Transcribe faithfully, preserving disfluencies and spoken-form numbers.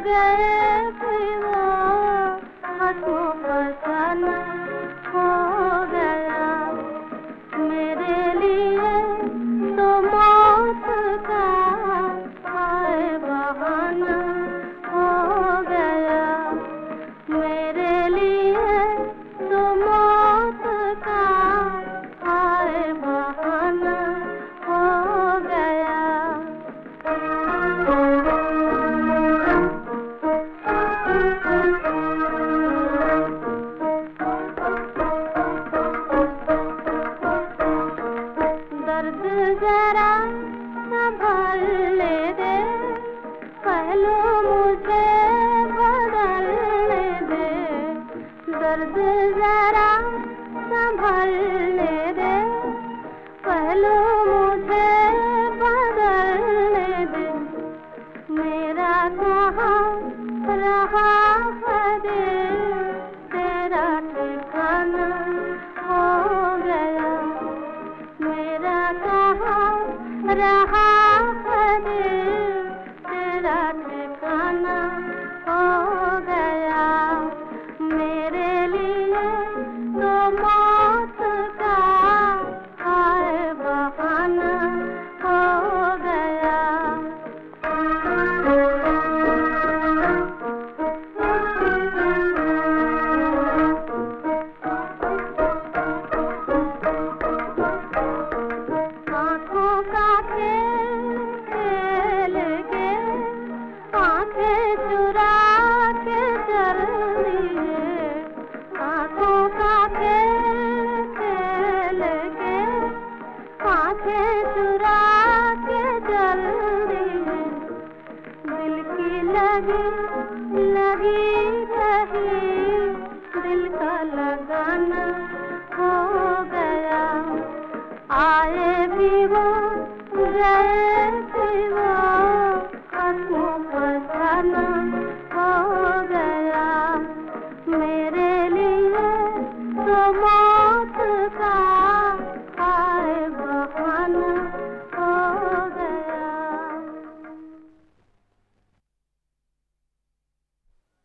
गए भी वो हाथों फसाना हो गया। मेरे लिए तो मौत का हाय बहाना हो गया। मेरे लिए तो मौत का हाय बहाना हो गया। दर्द जरा संभल ले दे, पहलू मुझे बदलने दे। दर्द जरा संभल ले दे, पहलू मुझे बदलने दे। मेरा कहाँ रहा है दिल, तेरा ठिकाना हो गया। मेरा कहाँ रहा है दिल, तेरा ठिकाना हो गया। मेरे लिए तो मौत का हाय बहाना हो गया। आँखों का खेल खेल के आँखें चुरा के चल दिए। आँखों का खेल खेल के आँखें चुरा के चल दिए। दिल की लगी लगी रही, दिल का लगाना हो गया। आए भी वो गए भी वो हाथों फसाना हो गया। मेरे लिए तो